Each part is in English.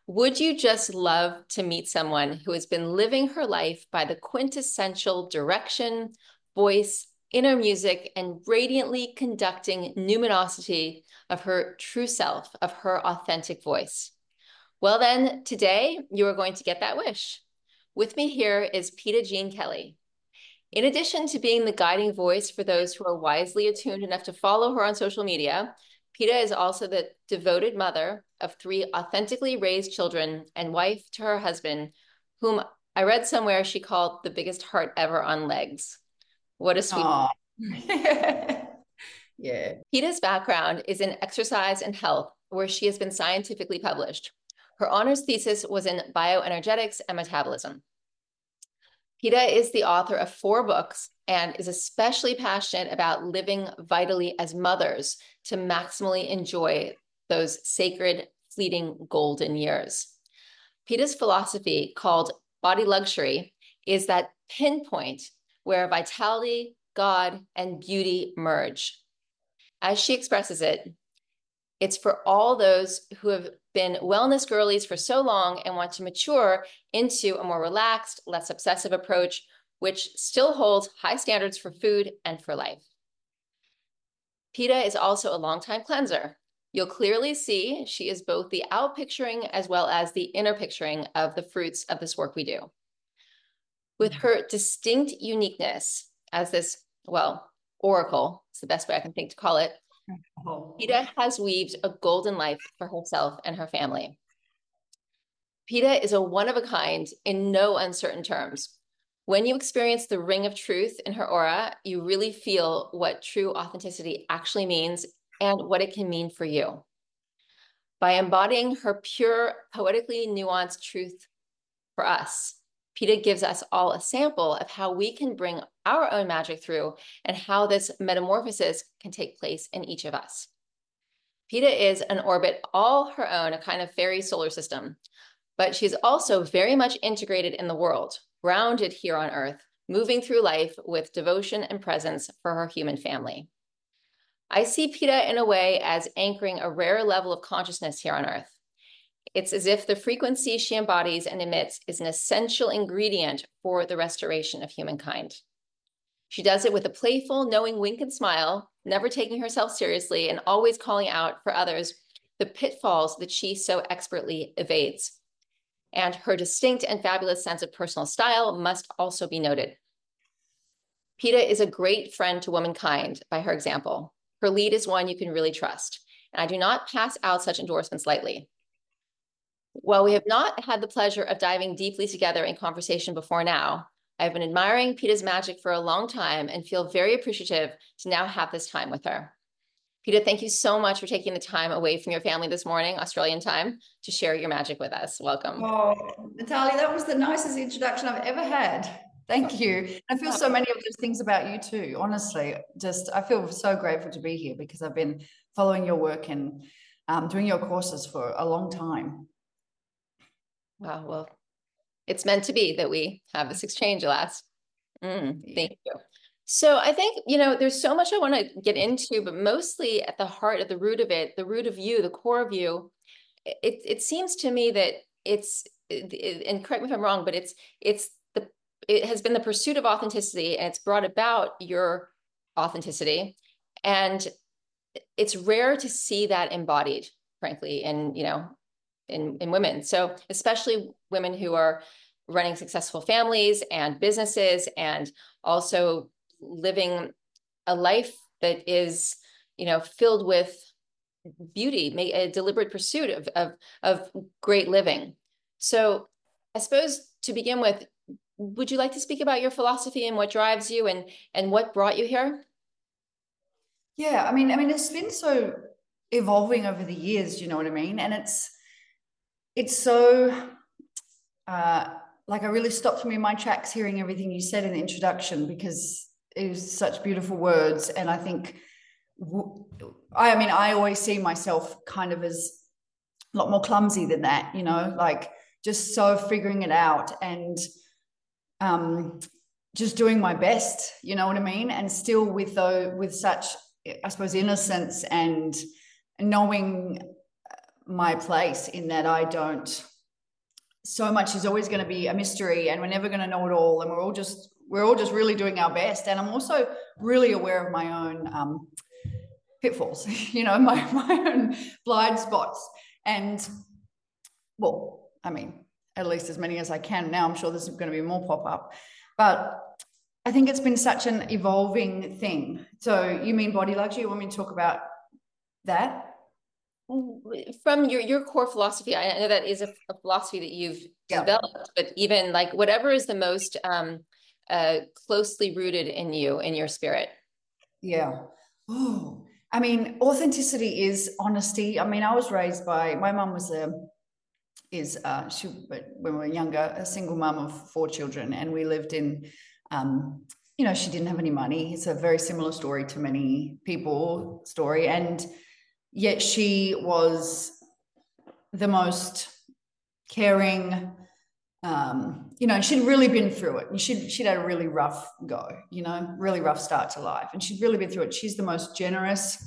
Would you just love to meet someone who has been living her life by the quintessential direction, voice, inner music, and radiantly conducting numinosity of her true self, of her authentic voice? Well, then, today you are going to get that wish. With me here is Peta Jean Kelly. In addition to being the guiding voice for those who are wisely attuned enough to follow her on social media, Peta is also the devoted mother of 3 authentically raised children and wife to her husband, whom I read somewhere she called the biggest heart ever on legs. What a sweet. Oh, yeah. Peta's background is in exercise and health, where she has been scientifically published. Her honors thesis was in bioenergetics and metabolism. Peta is the author of 4 books and is especially passionate about living vitally as mothers to maximally enjoy those sacred, fleeting golden years. Peta's philosophy, called body luxury, is that pinpoint where vitality, God, and beauty merge. As she expresses it, it's for all those who have been wellness girlies for so long and want to mature into a more relaxed, less obsessive approach, which still holds high standards for food and for life. Peta is also a longtime cleanser. You'll clearly see she is both the out picturing as well as the inner picturing of the fruits of this work we do. With her distinct uniqueness as this, well, oracle, it's the best way I can think to call it, Peta has weaved a golden life for herself and her family. Peta is a one-of-a-kind in no uncertain terms. When you experience the ring of truth in her aura, you really feel what true authenticity actually means and what it can mean for you. By embodying her pure, poetically nuanced truth for us, Peta gives us all a sample of how we can bring our own magic through and how this metamorphosis can take place in each of us. Peta is an orbit all her own, a kind of fairy solar system, but she's also very much integrated in the world, grounded here on Earth, moving through life with devotion and presence for her human family. I see Peta in a way as anchoring a rare level of consciousness here on Earth. It's as if the frequency she embodies and emits is an essential ingredient for the restoration of humankind. She does it with a playful, knowing wink and smile, never taking herself seriously, and always calling out for others the pitfalls that she so expertly evades. And her distinct and fabulous sense of personal style must also be noted. Peta is a great friend to womankind by her example. Her lead is one you can really trust, and I do not pass out such endorsements lightly. While we have not had the pleasure of diving deeply together in conversation before now, I've been admiring Peta's magic for a long time and feel very appreciative to now have this time with her. Peta, thank you so much for taking the time away from your family this morning, Australian time, to share your magic with us. Welcome. Oh, Natalia, that was the nicest introduction I've ever had. Thank you. I feel so many of those things about you too, honestly. Just, I feel so grateful to be here because I've been following your work and doing your courses for a long time. Wow, well, it's meant to be that we have this exchange, alas. Thank you. So I think, there's so much I want to get into, but mostly at the heart, at the root of it, the root of you, the core of you, it seems to me that and correct me if I'm wrong, but it has been the pursuit of authenticity, and it's brought about your authenticity. And it's rare to see that embodied, frankly, in women. So especially women who are running successful families and businesses and also living a life that is, filled with beauty, a deliberate pursuit of great living. So I suppose to begin with, would you like to speak about your philosophy and what drives you and what brought you here? Yeah, I mean, it's been so evolving over the years, you know what I mean? And it's so like I really stopped me in my tracks hearing everything you said in the introduction because it was such beautiful words. And I think, I always see myself kind of as a lot more clumsy than that, like just so figuring it out and just doing my best, you know what I mean? And still with such, I suppose, innocence and knowing my place in that I don't so much is always going to be a mystery, and we're never going to know it all, and we're all just really doing our best. And I'm also really aware of my own pitfalls, you know, my own blind spots. And well, I mean, at least as many as I can now. I'm sure there's going to be more pop up, but I think it's been such an evolving thing. So you mean body luxury? You want me to talk about that? From your core philosophy, I know that is a philosophy that you've developed, but even like whatever is the most closely rooted in you, in your spirit. Yeah. Oh, I mean, authenticity is honesty. I mean, I was raised by, my mum was when we were younger, a single mum of 4 children, and we lived in, you know, she didn't have any money. It's a very similar story to many people's story, and yet she was the most caring. You know, she'd really been through it, and she'd had a really rough go, you know, really rough start to life, and she'd really been through it. She's the most generous,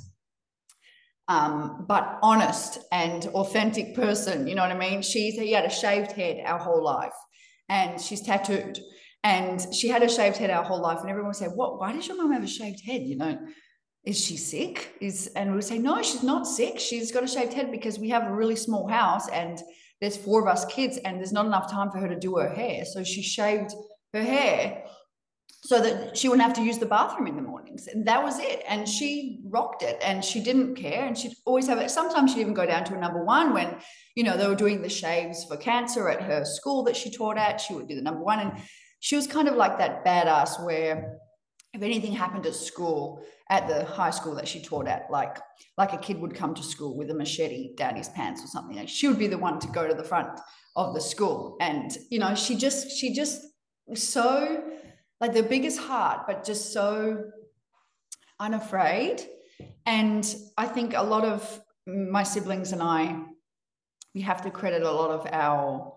but honest and authentic person. You know what I mean? He had a shaved head our whole life, and she's tattooed, and she had a shaved head our whole life, and everyone would say, "What? Why does your mum have a shaved head? You know, is she sick?" And we would say, "No, she's not sick. She's got a shaved head because we have a really small house, and there's 4 of us kids, and there's not enough time for her to do her hair. So she shaved her hair so that she wouldn't have to use the bathroom in the mornings." And that was it. And she rocked it, and she didn't care. And she'd always have it. Sometimes she'd even go down to a number 1 when, you know, they were doing the shaves for cancer at her school that she taught at. She would do the number 1. And she was kind of like that badass where if anything happened at school, at the high school that she taught at, like a kid would come to school with a machete down his pants or something, like she would be the one to go to the front of the school. And, you know, she just was so like the biggest heart, but just so unafraid. And I think a lot of my siblings and I, we have to credit a lot of our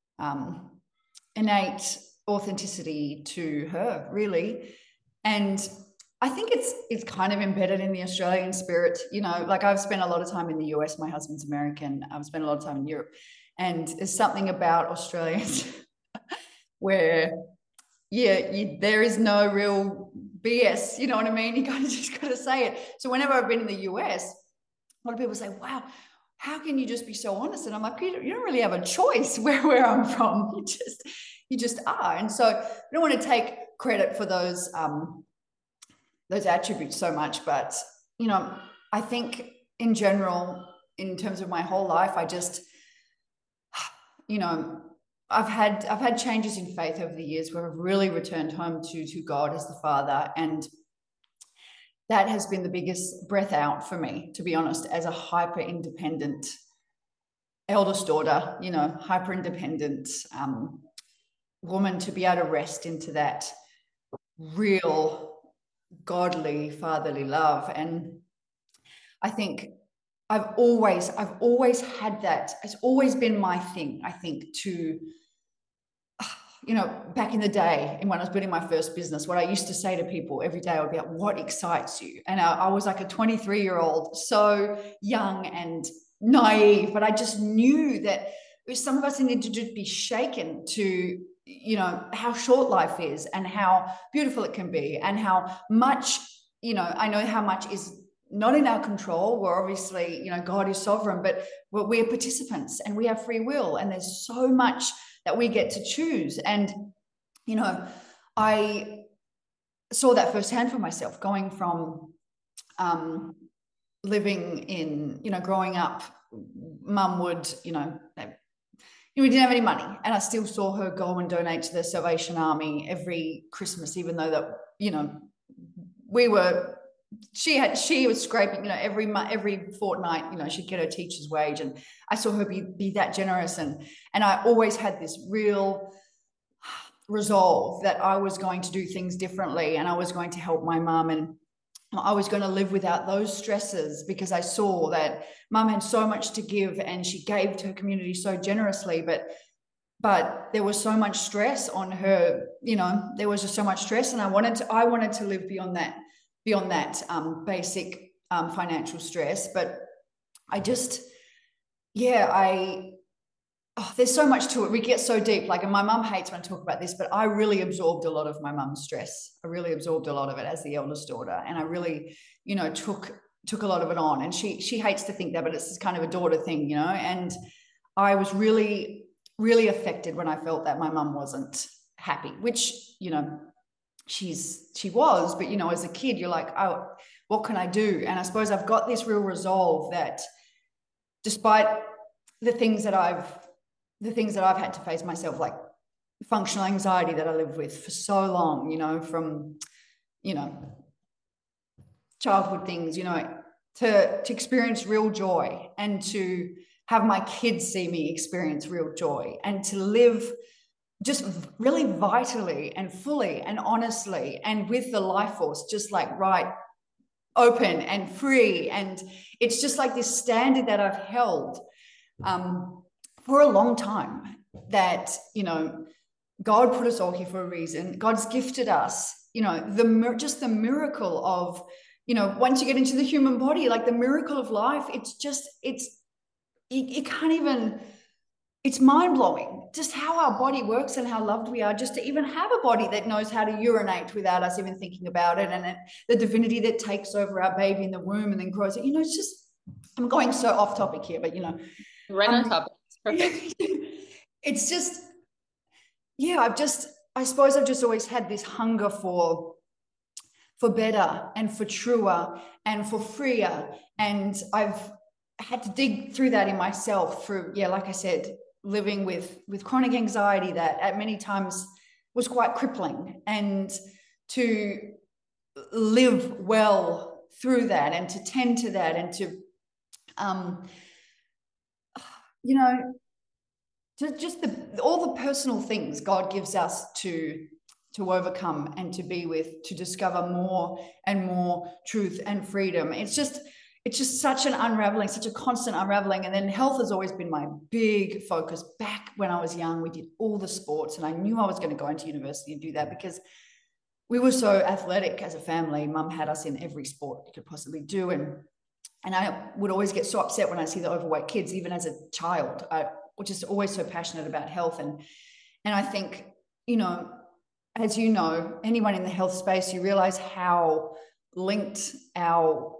innate authenticity to her, really. And I think it's kind of embedded in the Australian spirit. You know, like I've spent a lot of time in the US. My husband's American. I've spent a lot of time in Europe. And there's something about Australians where, yeah, there is no real BS. You know what I mean? You kind of just got to say it. So whenever I've been in the US, a lot of people say, "Wow, how can you just be so honest?" And I'm like, you don't really have a choice where I'm from. You just are. And so I don't want to take credit for those attributes so much, but you know, I think in general, in terms of my whole life, I just, you know, I've had changes in faith over the years where I've really returned home to God as the Father, and that has been the biggest breath out for me, to be honest, as a hyper independent eldest daughter, you know, hyper independent woman, to be able to rest into that real godly fatherly love. And I think I've always had that. It's always been my thing, I think, to, you know, back in the day, and when I was building my first business, what I used to say to people every day, I would be like, "What excites you?" And I was like a 23-year-old, so young and naive, but I just knew that some of us need to just be shaken to, you know, how short life is and how beautiful it can be, and how much, you know, I know how much is not in our control. We're obviously, you know, God is sovereign, but we're participants and we have free will, and there's so much that we get to choose. And, you know, I saw that firsthand for myself, going from living in, you know, growing up, mum would, you know, we didn't have any money, and I still saw her go and donate to the Salvation Army every Christmas, even though that, you know, she was scraping, you know, every fortnight, you know, she'd get her teacher's wage, and I saw her be that generous, and I always had this real resolve that I was going to do things differently, and I was going to help my mum, and I was going to live without those stresses, because I saw that mum had so much to give, and she gave to her community so generously, but there was so much stress on her, you know, there was just so much stress, and I wanted to live beyond that basic financial stress. But I just, yeah, oh, there's so much to it. We get so deep. Like, and my mum hates when I talk about this, but I really absorbed a lot of my mum's stress. I really absorbed a lot of it as the eldest daughter. And I really, you know, took a lot of it on. And she hates to think that, but it's kind of a daughter thing, you know. And I was really, really affected when I felt that my mum wasn't happy, which, you know, she was, but, you know, as a kid, you're like, oh, what can I do? And I suppose I've got this real resolve that despite the things that I've had to face myself, like functional anxiety that I lived with for so long, you know, from, you know, childhood things, you know, to experience real joy and to have my kids see me experience real joy and to live just really vitally and fully and honestly and with the life force, just like right, open and free. And it's just like this standard that I've held for a long time, that, you know, God put us all here for a reason. God's gifted us, you know, just the miracle of, you know, once you get into the human body, like the miracle of life, you can't even, it's mind-blowing just how our body works and how loved we are just to even have a body that knows how to urinate without us even thinking about it, and the divinity that takes over our baby in the womb and then grows it. You know, it's just, I'm going so off topic here, but, you know, right on topic. Perfect. It's just, yeah, I suppose I've just always had this hunger for better and for truer and for freer. And I've had to dig through that in myself through, yeah, like I said, living with chronic anxiety that at many times was quite crippling, and to live well through that and to tend to that and to, you know, just all the personal things God gives us to overcome and to be with, to discover more and more truth and freedom. It's just such an unraveling, such a constant unraveling. And then health has always been my big focus. Back when I was young, we did all the sports, and I knew I was going to go into university and do that because we were so athletic as a family. Mum had us in every sport you could possibly do. And I would always get so upset when I see the overweight kids, even as a child. I was just always so passionate about health. And I think, you know, as you know, anyone in the health space, you realize how linked our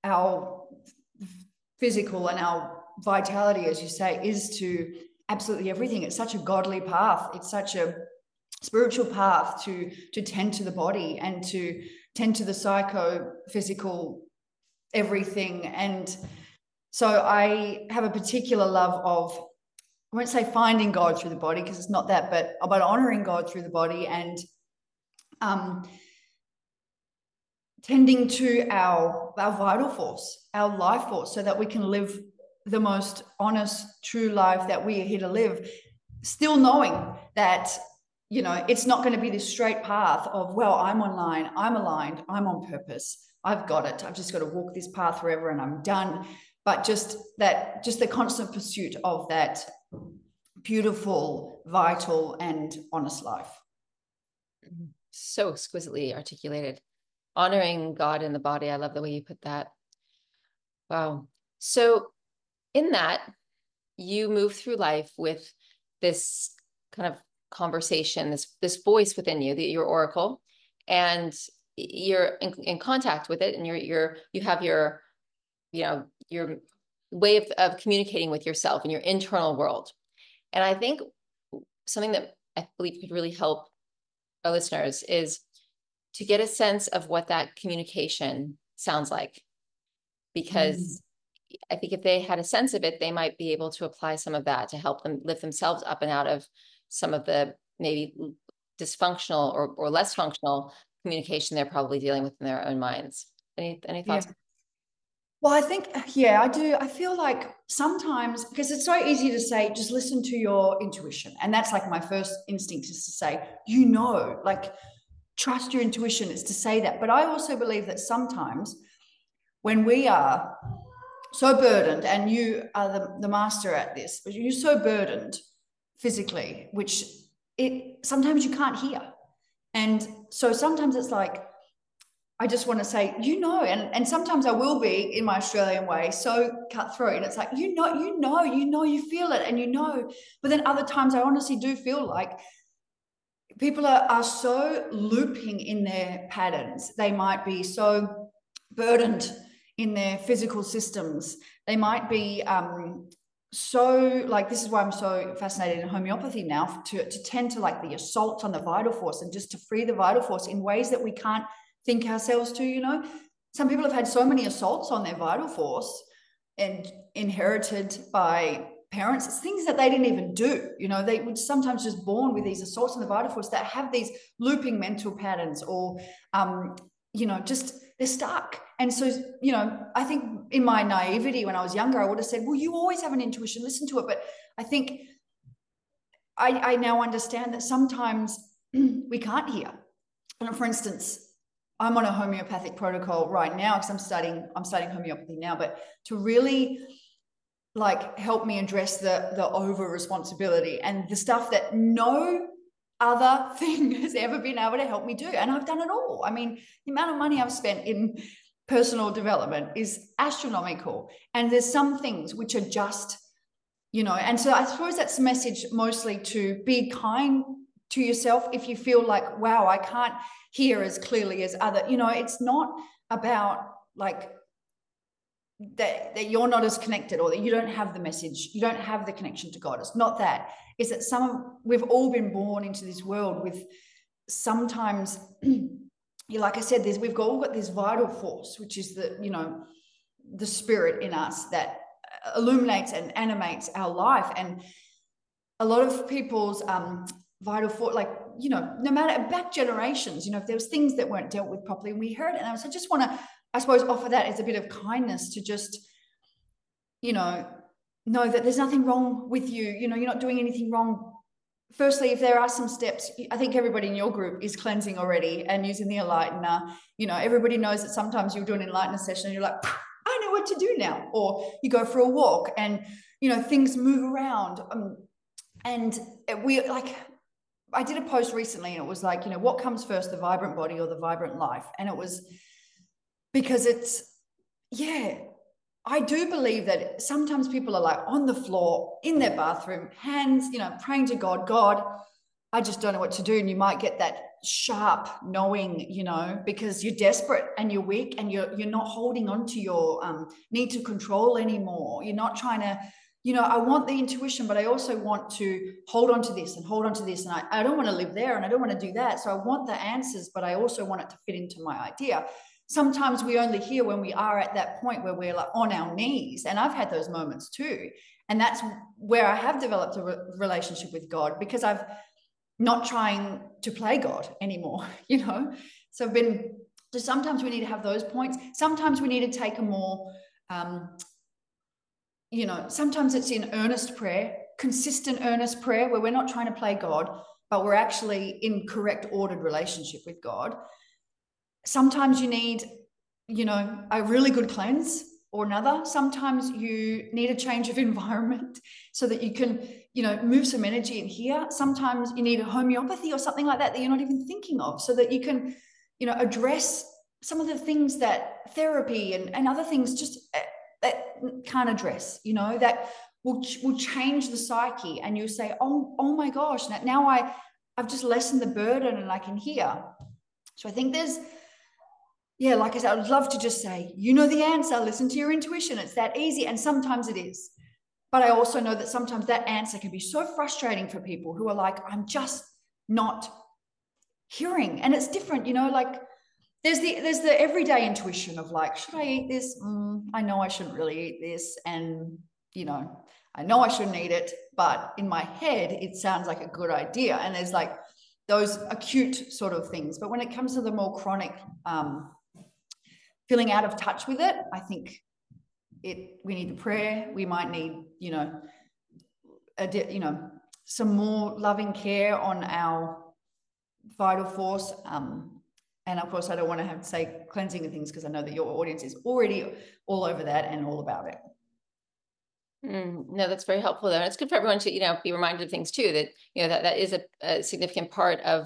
physical and our vitality, as you say, is to absolutely everything. It's such a godly path. It's such a spiritual path to tend to the body and to tend to the psychophysical everything. And so I have a particular love of, I won't say finding God through the body because it's not that, but about honoring God through the body and tending to our vital force, our life force, so that we can live the most honest, true life that we are here to live, still knowing that, you know, it's not going to be this straight path of, well, I'm online, I'm aligned, I'm on purpose, I've got it, I've just got to walk this path forever and I'm done. But just the constant pursuit of that beautiful, vital, and honest life. So exquisitely articulated. Honoring God in the body. I love the way you put that. Wow. So in that, you move through life with this kind of conversation, this voice within you, your oracle, and you're in contact with it, and you have your, you know, your way of communicating with yourself in your internal world. And I think something that I believe could really help our listeners is to get a sense of what that communication sounds like. Because I think if they had a sense of it, they might be able to apply some of that to help them lift themselves up and out of some of the maybe dysfunctional or less functional communication they're probably dealing with in their own minds. Any thoughts? Yeah. Well, I think, yeah, I do. I feel like sometimes, because it's so easy to say, just listen to your intuition. And that's like my first instinct is to say, you know, like trust your intuition, is to say that. But I also believe that sometimes when we are so burdened, and you are the master at this, but you're so burdened physically, which sometimes you can't hear. And so sometimes it's like, I just want to say, and sometimes I will be in my Australian way, so cutthroat. And it's like, you feel it and but then other times I honestly do feel like people are so looping in their patterns. They might be so burdened in their physical systems. They might be so like, this is why I'm so fascinated in homeopathy now, to tend to like the assault on the vital force and just to free the vital force in ways that we can't think ourselves to. Some people have had so many assaults on their vital force and inherited by parents. It's things that they didn't even do. They would sometimes just born with these assaults on the vital force that have these looping mental patterns, or just they're stuck. And so I think in my naivety when I was younger, I would have said, well, you always have an intuition, listen to it. But I think I now understand that sometimes we can't hear. And for instance, I'm on a homeopathic protocol right now because I'm studying homeopathy now, but to really like help me address the over responsibility and the stuff that no other thing has ever been able to help me do. And I've done it all. I mean, the amount of money I've spent in personal development is astronomical. And there's some things which are just, and so I suppose that's the message mostly, to be kind to yourself. If you feel like, wow, I can't hear as clearly as other, it's not about like that you're not as connected, or that you don't have the message, you don't have the connection to God. It's not that. It's that we've all been born into this world with sometimes, like I said, we've all got this vital force, which is the spirit in us that illuminates and animates our life. And a lot of people's vital force, like, no matter back generations, if there was things that weren't dealt with properly and we heard it. And so I just want to, I suppose, offer that as a bit of kindness to just, know that there's nothing wrong with you. You're not doing anything wrong. Firstly, if there are some steps, I think everybody in your group is cleansing already and using the Enlightener. Everybody knows that sometimes you'll do an Enlightener session and you're like, I know what to do now. Or you go for a walk and, things move around. And I did a post recently and it was like, what comes first, the vibrant body or the vibrant life? And it was because I do believe that sometimes people are like on the floor in their bathroom, hands, praying to God, I just don't know what to do. And you might get that sharp knowing, because you're desperate and you're weak and you're not holding on to your need to control anymore. You're not trying to, I want the intuition, but I also want to hold on to this and hold on to this. And I don't want to live there and I don't want to do that. So I want the answers, but I also want it to fit into my idea. Sometimes we only hear when we are at that point where we're like on our knees. And I've had those moments too. And that's where I have developed a relationship with God, because I've not trying to play God anymore, So sometimes we need to have those points. Sometimes we need to take a more, sometimes it's in earnest prayer, consistent earnest prayer, where we're not trying to play God, but we're actually in correct ordered relationship with God. Sometimes you need, a really good cleanse or another. Sometimes you need a change of environment so that you can, move some energy in here. Sometimes you need a homeopathy or something like that you're not even thinking of, so that you can, address some of the things that therapy and other things just that can't address, that will change the psyche. And you say, oh my gosh, now I've just lessened the burden and I can hear. So I think there's, like I said, I would love to just say, the answer, listen to your intuition. It's that easy. And sometimes it is. But I also know that sometimes that answer can be so frustrating for people who are like, I'm just not hearing. And it's different, like there's the everyday intuition of like, should I eat this? I know I shouldn't really eat this. And, I know I shouldn't eat it, but in my head, it sounds like a good idea. And there's like those acute sort of things. But when it comes to the more chronic, feeling out of touch with it, I think we need the prayer. We might need, some more loving care on our vital force. And of course, I don't want to have to say cleansing and things, because I know that your audience is already all over that and all about it. No, that's very helpful though. And it's good for everyone to, be reminded of things too, that, that is a significant part of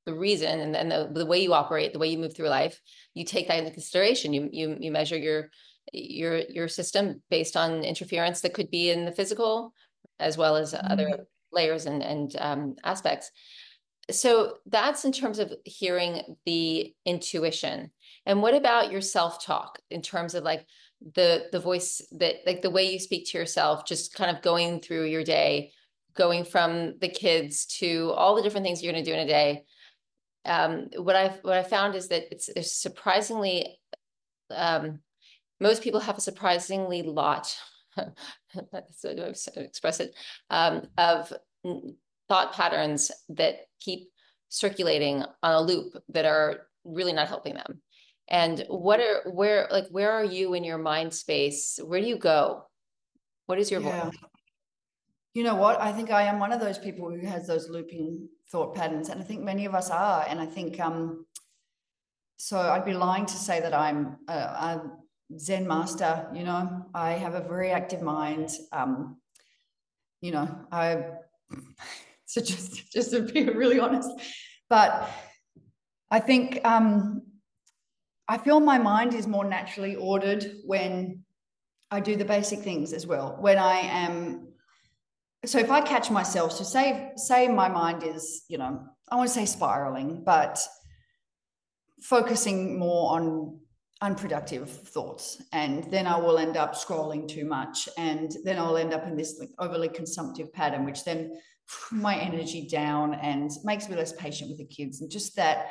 the reason and the way you operate, the way you move through life, you take that into consideration. You measure your system based on interference that could be in the physical as well as other layers and aspects. So that's in terms of hearing the intuition. And what about your self-talk in terms of like the voice that, like the way you speak to yourself, just kind of going through your day, going from the kids to all the different things you're going to do in a day? What I found is that it's surprisingly, most people have a surprisingly lot, so to express it, of thought patterns that keep circulating on a loop that are really not helping them. And where are you in your mind space? Where do you go? What is your voice? You know what? I think I am one of those people who has those looping thought patterns. And I think many of us are. And I think, so I'd be lying to say that I'm a Zen master, you know. I have a very active mind. You know, so just to be really honest, but I think I feel my mind is more naturally ordered when I do the basic things as well. When I am, so if I catch myself, so say my mind is, you know, I want to say spiraling, but focusing more on unproductive thoughts, and then I will end up scrolling too much, and then I'll end up in this like overly consumptive pattern, which then my energy down and makes me less patient with the kids. And just that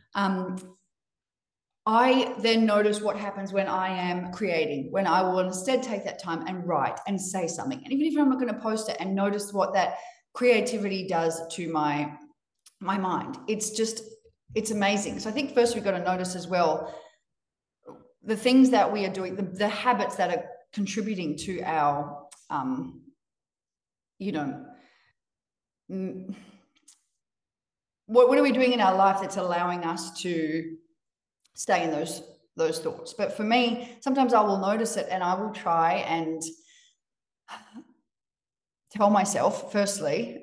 I then notice what happens when I am creating, when I will instead take that time and write and say something, and even if I'm not going to post it, and notice what that creativity does to my mind. It's amazing. So I think first we've got to notice as well the things that we are doing, the habits that are contributing to our, you know, what are we doing in our life that's allowing us to stay in those thoughts? But for me, sometimes I will notice it and I will try and tell myself, firstly,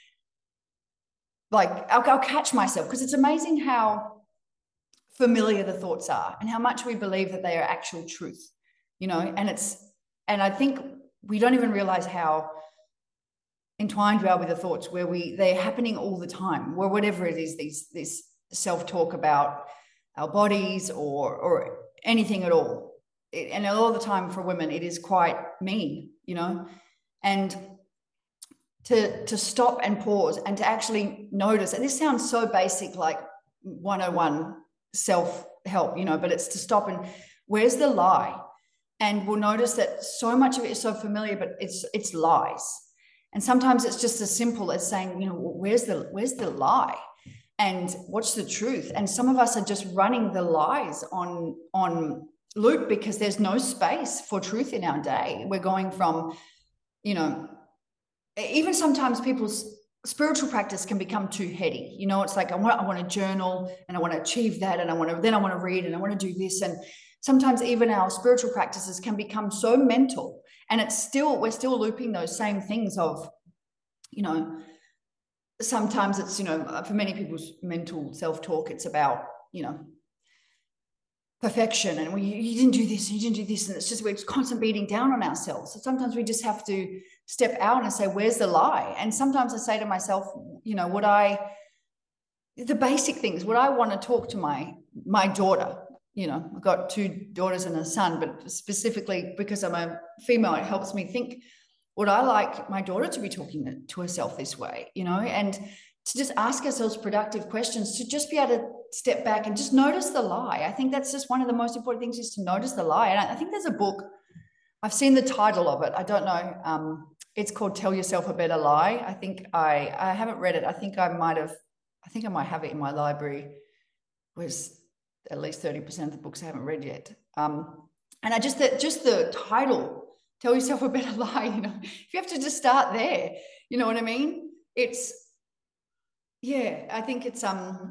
like I'll catch myself, because it's amazing how familiar the thoughts are and how much we believe that they are actual truth, you know. And I think we don't even realize how entwined we are with the thoughts, where they're happening all the time, where whatever it is, this self-talk about our bodies or anything at all. And a lot of the time for women, it is quite mean, you know. And to stop and pause and to actually notice, and this sounds so basic, like 101 self-help, you know, but it's to stop and where's the lie? And we'll notice that so much of it is so familiar, but it's lies. And sometimes it's just as simple as saying, you know, where's the lie and what's the truth? And some of us are just running the lies on loop because there's no space for truth in our day. We're going from, you know, even sometimes people's spiritual practice can become too heady. You know, it's like I want to journal and I want to achieve that, and I want to read and I want to do this. And sometimes even our spiritual practices can become so mental, and we're still looping those same things of, you know, sometimes it's, you know, for many people's mental self-talk, it's about, you know, perfection, and you didn't do this and you didn't do this, and it's just we're constantly beating down on ourselves. So sometimes we just have to step out and say, where's the lie? And sometimes I say to myself, you know, the basic things, would I want to talk to my daughter? You know, I've got 2 daughters and a son, but specifically because I'm a female, it helps me think, would I like my daughter to be talking to herself this way? You know, and to just ask ourselves productive questions, to just be able to step back and just notice the lie. I think that's just one of the most important things, is to notice the lie. And I think there's a book, I've seen the title of it, I don't know, it's called Tell Yourself a Better Lie. I think I haven't read it. I think I might have it in my library. It was at least 30% of the books I haven't read yet. And I just the title, Tell Yourself a Better Lie, you know, if you have to just start there, you know what I mean? I think it's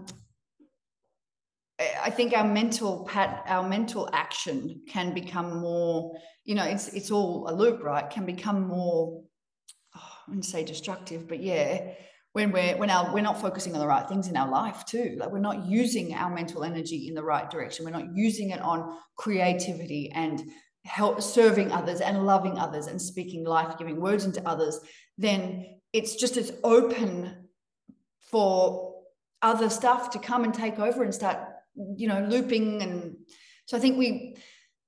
I think our mental action can become more, you know, it's all a loop, right? Can become more, I wouldn't say destructive, but yeah, when we're not focusing on the right things in our life too. Like, we're not using our mental energy in the right direction. We're not using it on creativity and help serving others and loving others and speaking life-giving words into others. Then it's just as open for other stuff to come and take over and start, looping. And so I think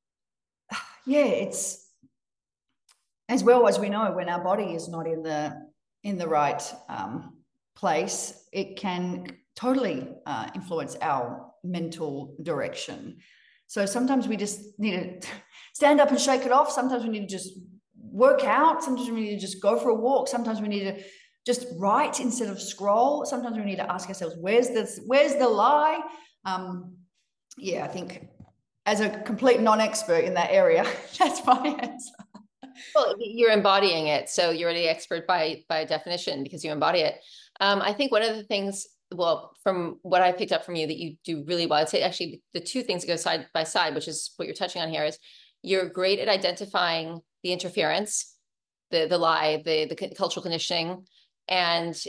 it's, as well as we know, when our body is not in the right place, it can totally influence our mental direction. So sometimes we just need to stand up and shake it off. Sometimes we need to just work out. Sometimes we need to just go for a walk. Sometimes we need to just write instead of scroll. Sometimes we need to ask ourselves, where's the lie? I think, as a complete non-expert in that area, that's my answer. Well, you're embodying it, so you're already expert by definition because you embody it. I think one of the things, well, from what I picked up from you that you do really well, I'd say actually the two things that go side by side, which is what you're touching on here, is you're great at identifying the interference, the lie, the cultural conditioning, and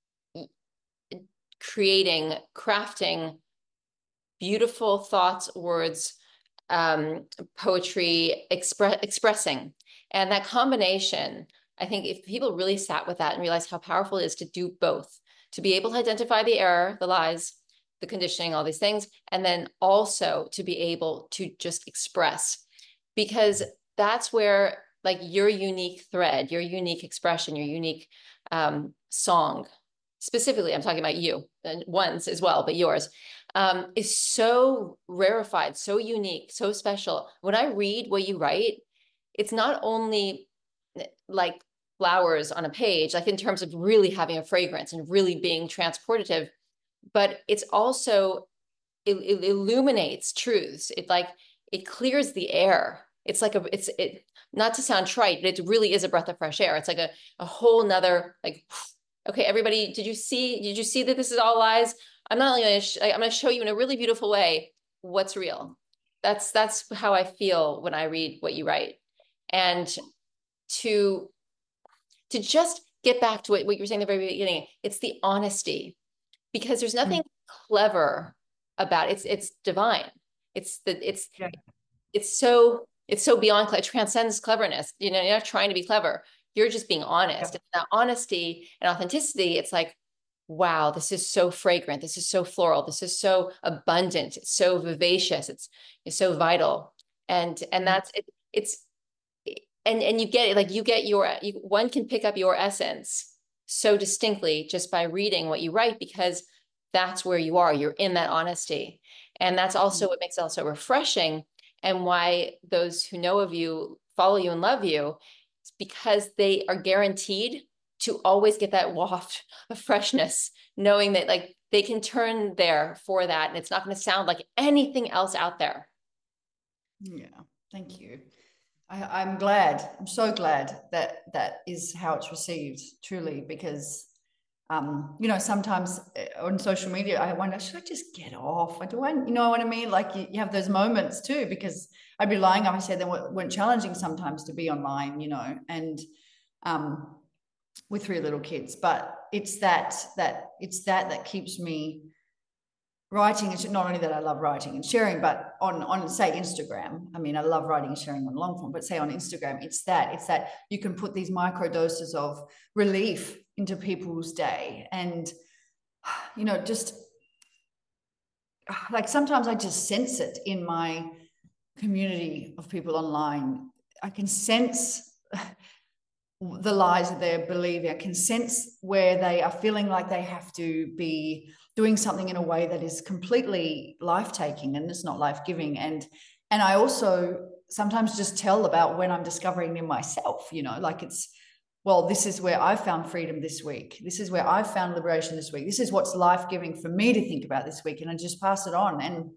crafting beautiful thoughts, words, poetry, expressing. And that combination, I think if people really sat with that and realized how powerful it is to do both, to be able to identify the error, the lies, the conditioning, all these things, and then also to be able to just express, because that's where, like, your unique thread, your unique expression, your unique song, specifically, I'm talking about you, and one's as well, but yours, is so rarefied, so unique, so special. When I read what you write, it's not only like flowers on a page, like in terms of really having a fragrance and really being transportative, but it's also, it illuminates truths. It clears the air. It's like not to sound trite, but it really is a breath of fresh air. It's like a whole nother, like, okay, everybody, did you see that this is all lies? I'm not only I'm going to show you in a really beautiful way what's real. That's how I feel when I read what you write. And to just get back to what you were saying at the very beginning, it's the honesty, because there's nothing clever about it. It's divine. It's so beyond, it transcends cleverness. You're not trying to be clever. You're just being honest. And that honesty and authenticity, it's like, wow, this is so fragrant. This is so floral. This is so abundant. It's so vivacious. It's so vital. And that's it. And you get it, like one can pick up your essence so distinctly just by reading what you write, because that's where you are. You're in that honesty. And that's also what makes it also refreshing, and why those who know of you follow you and love you. It's because they are guaranteed to always get that waft of freshness, knowing that, like, they can turn there for that, and it's not going to sound like anything else out there. Yeah, thank you. I'm glad. I'm so glad that is how it's received, truly, because sometimes on social media, I wonder, should I just get off? Do I, you know what I mean? Like, you have those moments too, because I'd be lying if I said they weren't challenging sometimes to be online, and with 3 little kids. But it's that keeps me writing. It's not only that I love writing and sharing, but on say Instagram, I mean, I love writing and sharing on long form, but say on Instagram, it's that you can put these micro doses of relief into people's day. And just like, sometimes I just sense it in my community of people online. I can sense the lies that they're believing. I can sense where they are feeling like they have to be doing something in a way that is completely life-taking and it's not life-giving. And I also sometimes just tell about when I'm discovering in myself, like, this is where I found freedom this week. This is where I found liberation this week. This is what's life-giving for me to think about this week. And I just pass it on. And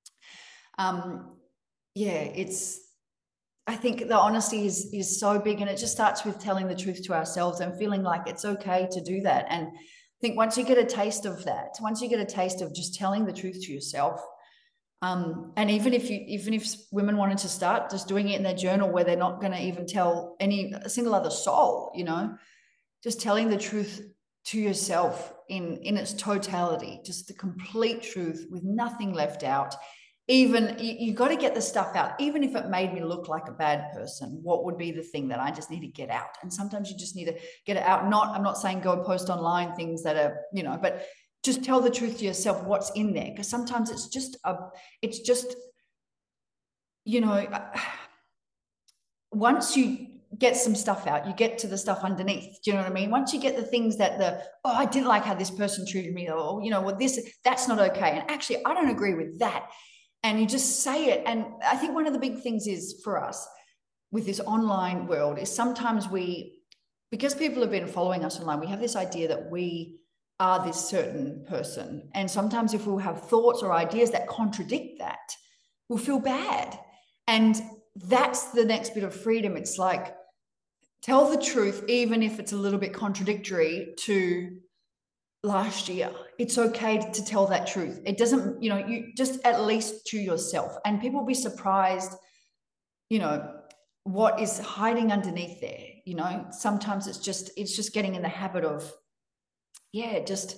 I think the honesty is so big, and it just starts with telling the truth to ourselves and feeling like it's okay to do that. And I think once you get a taste of that, once you get a taste of just telling the truth to yourself, and even if women wanted to start just doing it in their journal, where they're not going to even tell a single other soul, just telling the truth to yourself in its totality, just the complete truth with nothing left out. Even you got to get the stuff out, even if it made me look like a bad person. What would be the thing that I just need to get out? And sometimes you just need to get it out. I'm not saying go and post online things that are, but just tell the truth to yourself, what's in there. Because sometimes it's just once you get some stuff out, you get to the stuff underneath. Do you know what I mean? Once you get the things that I didn't like how this person treated me, or that's not okay. And actually, I don't agree with that. And you just say it. And I think one of the big things is for us with this online world is sometimes because people have been following us online, we have this idea that we are this certain person. And sometimes if we'll have thoughts or ideas that contradict that, we'll feel bad. And that's the next bit of freedom. It's like, tell the truth, even if it's a little bit contradictory to last year. It's okay to tell that truth. It doesn't, you just at least to yourself. And people will be surprised, what is hiding underneath there. Sometimes it's just getting in the habit of, just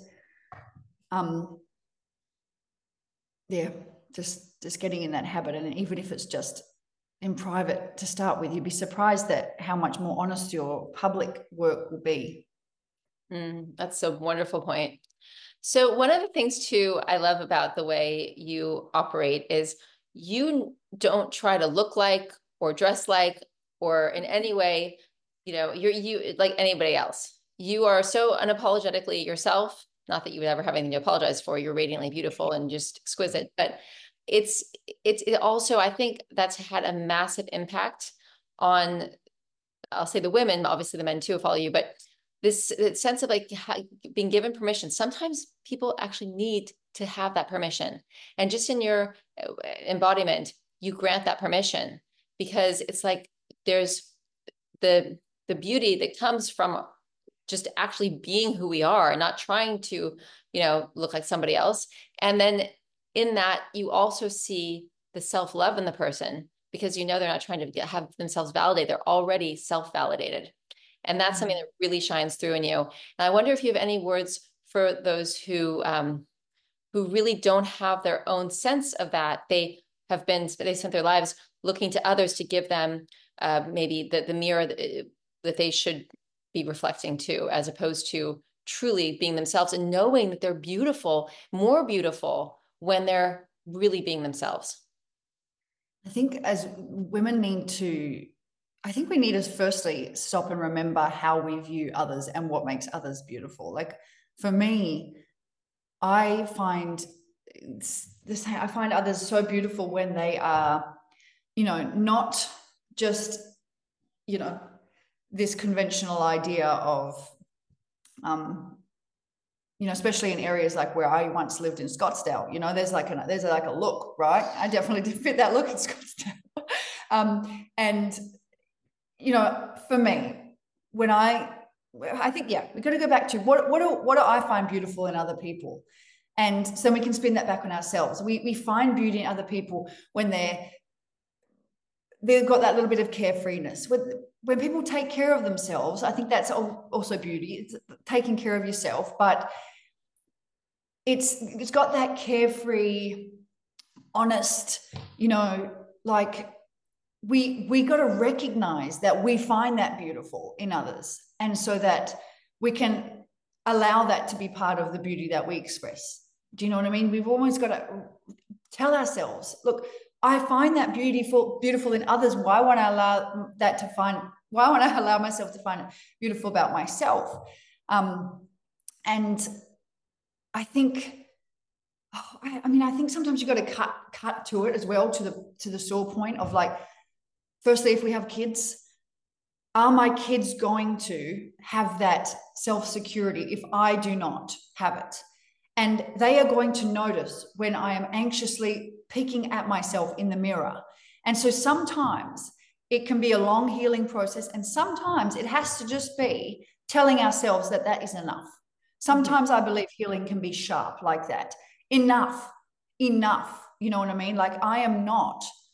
getting in that habit. And even if it's just in private to start with, you'd be surprised at how much more honest your public work will be. That's a wonderful point. So one of the things too, I love about the way you operate is you don't try to look like or dress like, or in any way, you like anybody else. You are so unapologetically yourself. Not that you would ever have anything to apologize for. You're radiantly beautiful and just exquisite, but it also, I think that's had a massive impact on, I'll say the women, obviously the men too follow you, but this sense of like being given permission. Sometimes people actually need to have that permission. And just in your embodiment, you grant that permission, because it's like there's the beauty that comes from just actually being who we are and not trying to, look like somebody else. And then in that, you also see the self-love in the person, because they're not trying to have themselves validated. They're already self-validated. And that's something that really shines through in you. And I wonder if you have any words for those who really don't have their own sense of that. They spent their lives looking to others to give them maybe the mirror that they should be reflecting to, as opposed to truly being themselves and knowing that they're beautiful, more beautiful when they're really being themselves. I think as women we need to firstly stop and remember how we view others and what makes others beautiful. Like for me, I find others so beautiful when they are, not just, this conventional idea of, especially in areas like where I once lived in Scottsdale, there's like a look, right? I definitely did fit that look in Scottsdale. And for me, I think, we got to go back to what do I find beautiful in other people? And so we can spin that back on ourselves. We find beauty in other people when they've got that little bit of carefreeness. When people take care of themselves, I think that's also beauty. It's taking care of yourself, but it's got that carefree, honest, like we got to recognize that we find that beautiful in others, and so that we can allow that to be part of the beauty that we express. Do you know what I mean? We've always got to tell ourselves, look, I find that beautiful in others. Why won't I allow myself to find it beautiful about myself? And I think, I think sometimes you've got to cut to it as well, to the sore point of like, firstly, if we have kids, are my kids going to have that self-security if I do not have it? And they are going to notice when I am anxiously peeking at myself in the mirror. And so sometimes it can be a long healing process, and sometimes it has to just be telling ourselves that is enough. Sometimes I believe healing can be sharp like that. Enough. You know what I mean? Like, I am not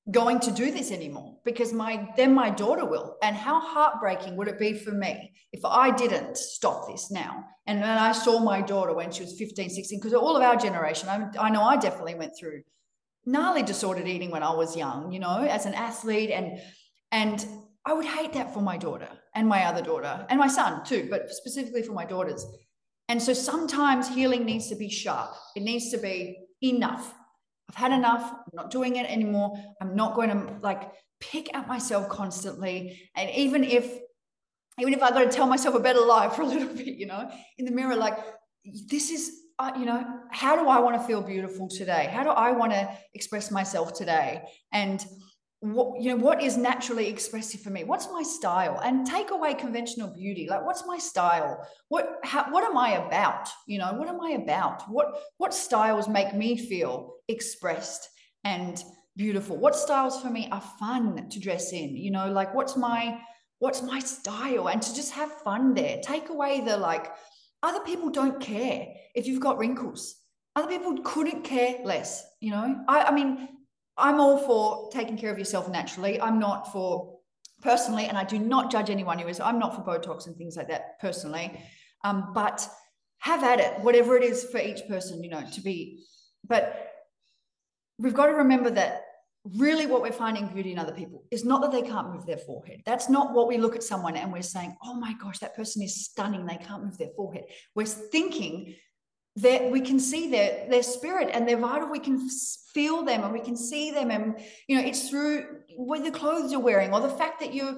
going to do this anymore, because then my daughter will. And how heartbreaking would it be for me if I didn't stop this now? And when I saw my daughter when she was 15, 16, because all of our generation, I know I definitely went through gnarly disordered eating when I was young, you know, as an athlete. And I would hate that for my daughter and my other daughter and my son too, but specifically for my daughters. And so sometimes healing needs to be sharp. It needs to be enough. I've had enough. I'm not doing it anymore. I'm not going to like pick at myself constantly. And even if I got to tell myself a better lie for a little bit, you know, in the mirror, like, this is, you know, how do I want to feel beautiful today? How do I want to express myself today? And what is naturally expressive for me? What's my style? And take away conventional beauty. Like, what's my style? What am I about? You know, what am I about? What styles make me feel expressed and beautiful? What styles for me are fun to dress in? You know, like, what's my style? And to just have fun there. Take away the, like, other people don't care if you've got wrinkles. Other people couldn't care less. You know, I mean, I'm all for taking care of yourself naturally. I'm not for, personally, and I do not judge anyone who is, I'm not for Botox and things like that personally. But have at it, whatever it is for each person, you know, to be. But we've got to remember that really what we're finding beauty in other people is not that they can't move their forehead. That's not what we look at someone and we're saying, oh my gosh, that person is stunning, they can't move their forehead. We're thinking that we can see their spirit and their vital, we can feel them and we can see them. And, you know, it's through what the clothes you're wearing, or the fact that you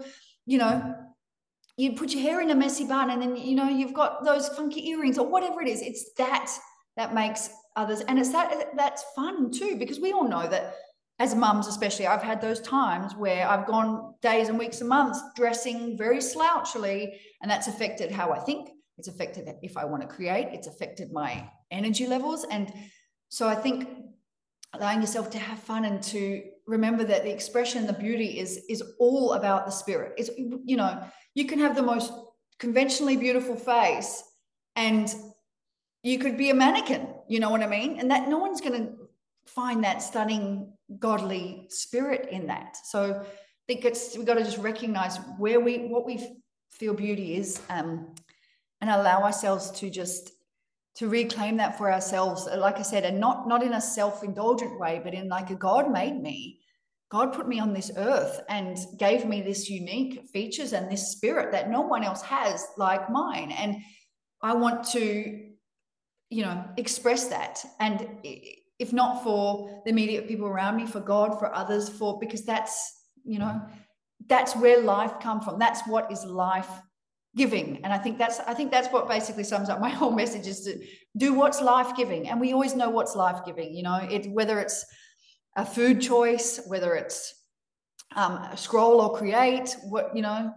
put your hair in a messy bun and then, you know, you've got those funky earrings or whatever it is. It's that makes others. And it's that's fun too, because we all know that as mums, especially, I've had those times where I've gone days and weeks and months dressing very slouchily, and that's affected how I think. It's affected if I want to create. It's affected my energy levels. And so I think allowing yourself to have fun and to remember that the expression, the beauty is all about the spirit. It's, you know, you can have the most conventionally beautiful face and you could be a mannequin, you know what I mean? And that no one's going to find that stunning godly spirit in that. So I think we've got to just recognize what we feel beauty is, and allow ourselves to reclaim that for ourselves, like I said, and not in a self-indulgent way, but in like God made me. God put me on this earth and gave me this unique features and this spirit that no one else has like mine. And I want to, you know, express that. And if not for the immediate people around me, for God, for others, because that's, you know, that's where life comes from. That's what is life giving. And I think that's what basically sums up my whole message, is to do what's life giving. And we always know what's life giving, you know, whether it's a food choice, whether it's scroll or create, what, you know,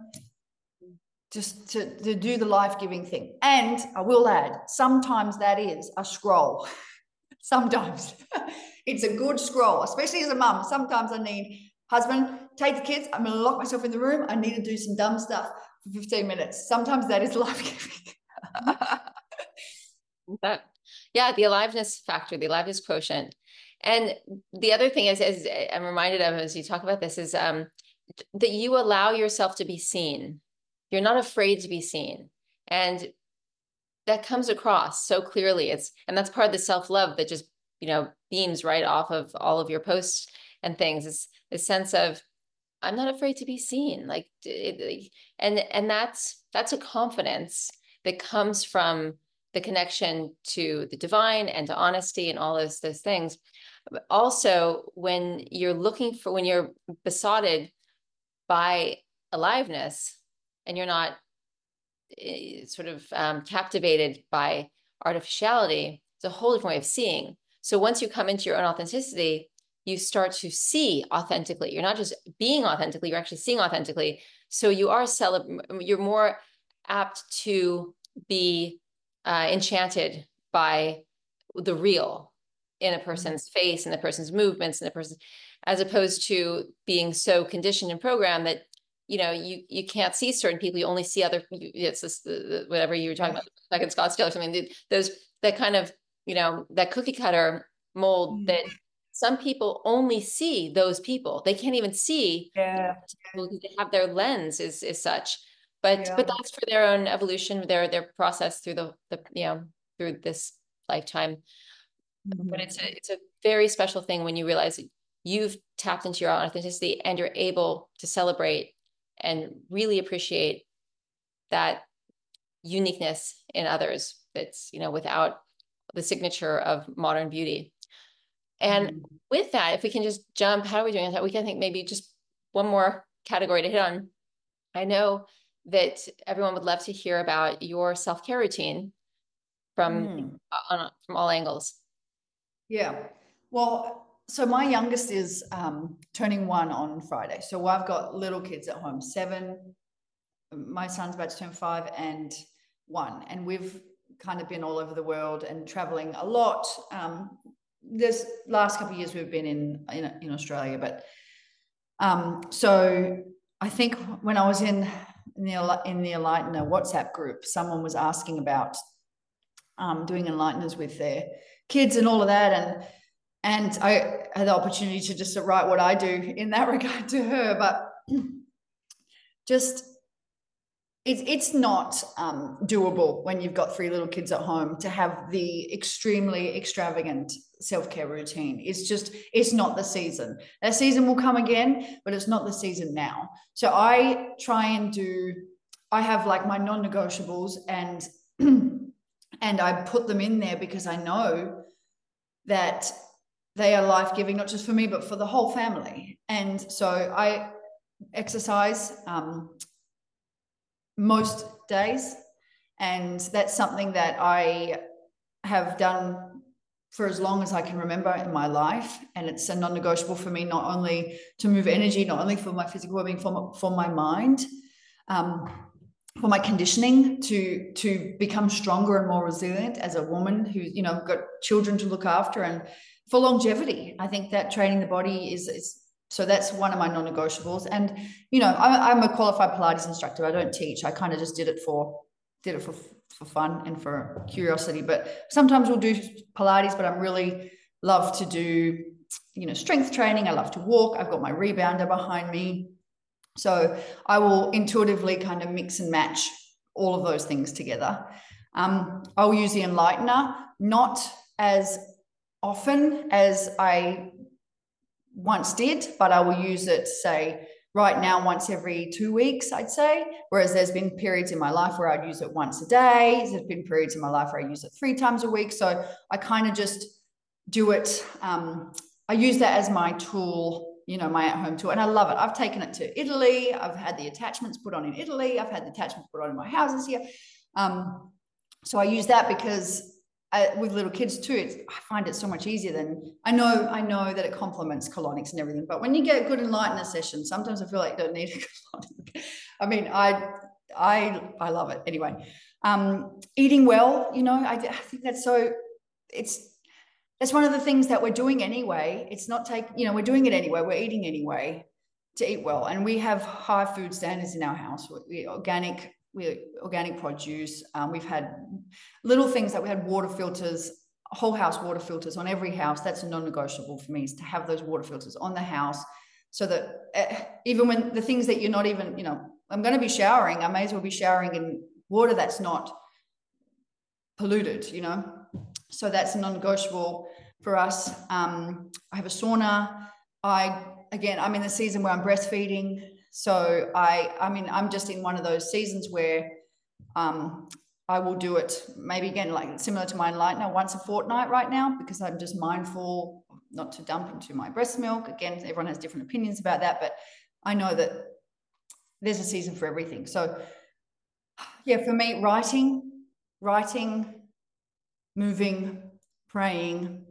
just to do the life-giving thing. And I will add, sometimes that is a scroll. Sometimes it's a good scroll, especially as a mum. Sometimes I need, husband, take the kids, I'm going to lock myself in the room, I need to do some dumb stuff for 15 minutes. Sometimes that is life-giving. Yeah, the aliveness factor, the aliveness quotient. And the other thing is, as I'm reminded of as you talk about this, is that you allow yourself to be seen. You're not afraid to be seen. And that comes across so clearly. And that's part of the self-love that just, you know, beams right off of all of your posts and things. It's the sense of, I'm not afraid to be seen. Like, and that's a confidence that comes from the connection to the divine and to honesty and all those things. But also, when you're besotted by aliveness and you're not sort of captivated by artificiality, it's a whole different way of seeing. So once you come into your own authenticity, you start to see authentically. You're not just being authentically, you're actually seeing authentically. So you're more apt to be enchanted by the real in a person's face and the person's movements and the person, as opposed to being so conditioned and programmed that, you know, you can't see certain people. You only see other. It's this, whatever you were talking about, like in Scottsdale or something. That kind of, you know, that cookie cutter mold that some people only see those people. They can't even see Yeah. because they have their lens is such. But Yeah. that's for their own evolution, their process through the through this lifetime. But it's a very special thing when you realize that you've tapped into your own authenticity and you're able to celebrate and really appreciate that uniqueness in others that's, without the signature of modern beauty. And with that, if we can just jump, how are we doing that? We can think maybe just one more category to hit on. I know that everyone would love to hear about your self-care routine from all angles. Yeah. Well, so my youngest is turning 1 on Friday. So I've got little kids at home, 7. My son's about to turn 5 and 1. And we've kind of been all over the world and traveling a lot. This last couple of years we've been in Australia, but so I think when I was in the Enlightener WhatsApp group, someone was asking about doing Enlighteners with their kids and all of that, and I had the opportunity to just write what I do in that regard to her, but just it's not doable when you've got 3 little kids at home to have the extremely extravagant self-care routine. It's not the season. That season will come again, but it's not the season now. So I try and I have like my non-negotiables and I put them in there because I know that they are life-giving, not just for me, but for the whole family. And so I exercise most days, and that's something that I have done for as long as I can remember in my life, and it's a non-negotiable for me, not only to move energy, not only for my physical well-being, for my mind, for my conditioning to become stronger and more resilient as a woman who's got children to look after, and for longevity. I think that training the body is so that's one of my non-negotiables. And I'm a qualified Pilates instructor. I don't teach. I kind of just did it for fun and for curiosity. But sometimes we'll do Pilates, but I'm really love to do strength training. I love to walk. I've got my rebounder behind me, so I will intuitively kind of mix and match all of those things together. I'll use the Enlightener, not as often as I once did, but I will use it, say, right now once every 2 weeks, I'd say, whereas there's been periods in my life where I'd use it once a day. There's been periods in my life where I use it 3 times a week. So I kind of just do it. I use that as my tool, my at-home tool, and I love it. I've taken it to Italy. I've had the attachments put on in Italy. I've had the attachments put on in my houses here. So I use that because with little kids too, I find it so much easier than I know that it complements colonics and everything. But when you get a good Enlightener session, sometimes I feel like you don't need a colonic. I mean, I love it anyway. Eating well, I think that's so. That's one of the things that we're doing anyway. It's not we're doing it anyway. We're eating anyway to eat well, and we have high food standards in our house. We're organic produce. We've had little things that we had water filters, whole house water filters on every house. That's a non-negotiable for me, is to have those water filters on the house, so that even when the things that you're not even, I'm going to be showering, I may as well be showering in water that's not polluted, So that's a non-negotiable for us. I have a sauna. I'm in the season where I'm breastfeeding. So I'm just in one of those seasons where I will do it maybe again, like similar to my Enlightener, once a fortnight right now, because I'm just mindful not to dump into my breast milk. Again, everyone has different opinions about that, but I know that there's a season for everything. So yeah, for me, writing, moving, praying.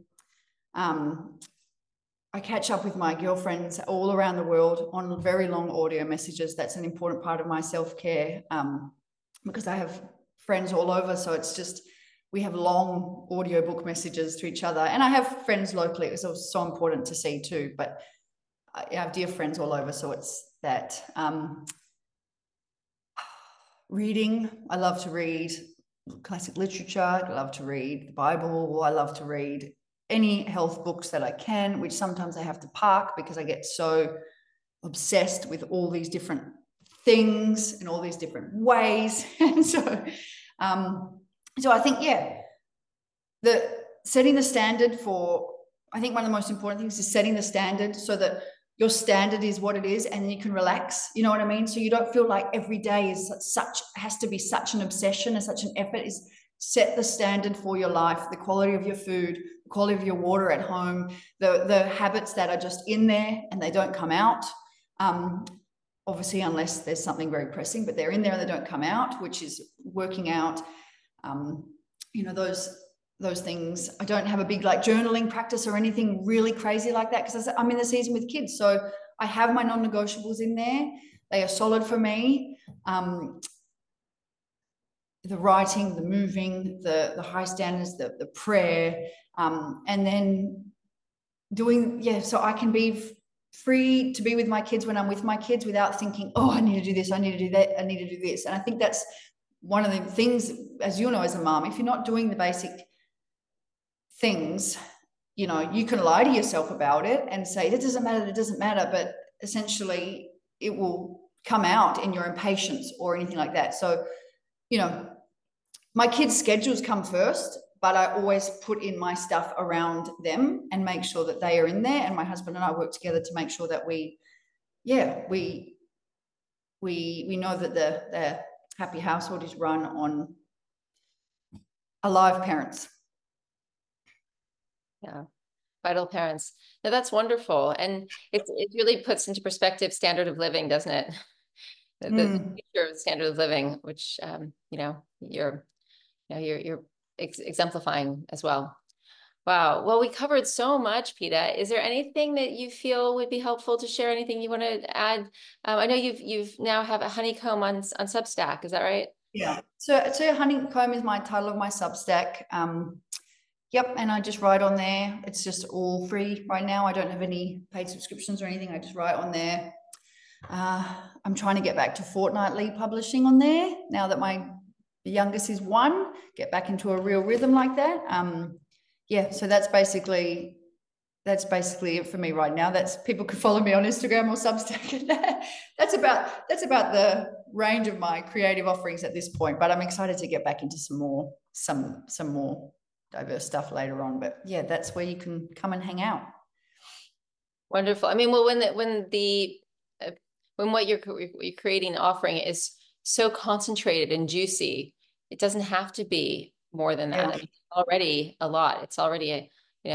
I catch up with my girlfriends all around the world on very long audio messages. That's an important part of my self-care, because I have friends all over. So it's just, we have long audiobook messages to each other. And I have friends locally. It's so important to see too, but I have dear friends all over. So it's that. Reading, I love to read classic literature. I love to read the Bible. I love to read any health books that I can, which sometimes I have to park because I get so obsessed with all these different things and all these different ways. And so I think, yeah, the setting the standard for, I think one of the most important things is setting the standard so that your standard is what it is, and then you can relax. You know what I mean? So you don't feel like every day is has to be such an obsession and such an effort. Is set the standard for your life, the quality of your food, the quality of your water at home, the habits that are just in there and they don't come out. Obviously, unless there's something very pressing, but they're in there and they don't come out, which is working out, you know, those things. I don't have a big like journaling practice or anything really crazy like that because I'm in the season with kids. So I have my non-negotiables in there. They are solid for me. The writing, the moving, the high standards, the prayer, and then doing, yeah, so I can be free to be with my kids when I'm with my kids without thinking, oh, I need to do this, I need to do that, I need to do this. And I think that's one of the things, as you know, as a mom, if you're not doing the basic things, you know, you can lie to yourself about it and say, it doesn't matter, but essentially it will come out in your impatience or anything like that. So, you know, my kids' schedules come first, but I always put in my stuff around them and make sure that they are in there. And my husband and I work together to make sure that we know that the happy household is run on alive parents. Yeah. Vital parents. Now that's wonderful. And it really puts into perspective standard of living, doesn't it? The future of standard of living, which, you know, you're exemplifying as well. Wow. Well, we covered so much, Peta. Is there anything that you feel would be helpful to share? Anything you want to add? I know you've now have a honeycomb on Substack. Is that right? Yeah. So honeycomb is my title of my Substack. Yep. And I just write on there. It's just all free right now. I don't have any paid subscriptions or anything. I just write on there. I'm trying to get back to fortnightly publishing on there now that the youngest is 1, get back into a real rhythm like that. Yeah, so that's basically it for me right now. People can follow me on Instagram or Substack. That's about the range of my creative offerings at this point. But I'm excited to get back into some more diverse stuff later on. But yeah, that's where you can come and hang out. Wonderful. I mean, well, when what you're creating, offering is so concentrated and juicy, it doesn't have to be more than that. Yeah. I mean, it's already a lot. It's already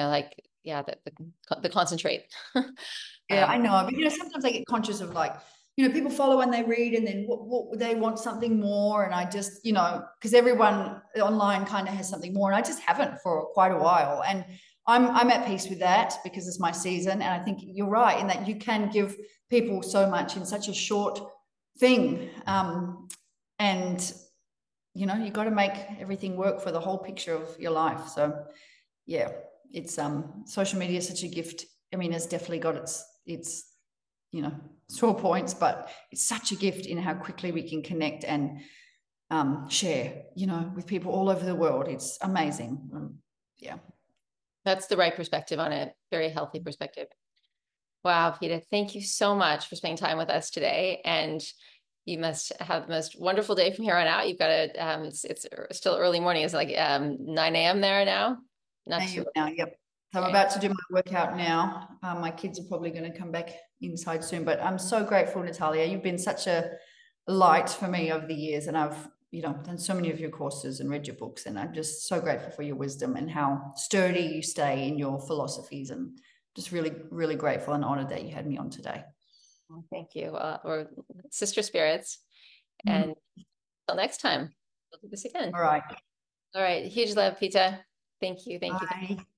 the concentrate. Yeah, I know. But sometimes I get conscious of like, people follow and they read and then what they want something more. And I just, because everyone online kind of has something more and I just haven't for quite a while. And I'm at peace with that because it's my season. And I think you're right in that you can give people so much in such a short thing. And you got to make everything work for the whole picture of your life. So yeah, it's social media is such a gift. I mean, it's definitely got its sore points, but it's such a gift in how quickly we can connect and share, with people all over the world. It's amazing. Yeah. That's the right perspective on it. Very healthy perspective. Wow, Peta, thank you so much for spending time with us today. And you must have the most wonderful day from here on out. You've got it's still early morning. It's like 9 a.m. there now. Not too now, yep. So I'm about to do my workout now. My kids are probably going to come back inside soon, but I'm so grateful, Natalia. You've been such a light for me over the years, and I've done so many of your courses and read your books, and I'm just so grateful for your wisdom and how sturdy you stay in your philosophies, and just really, really grateful and honored that you had me on today. Well, thank you. We're sister spirits, and until next time, we'll do this again. All right. Huge love, Peta. Thank you. Thank you. Bye.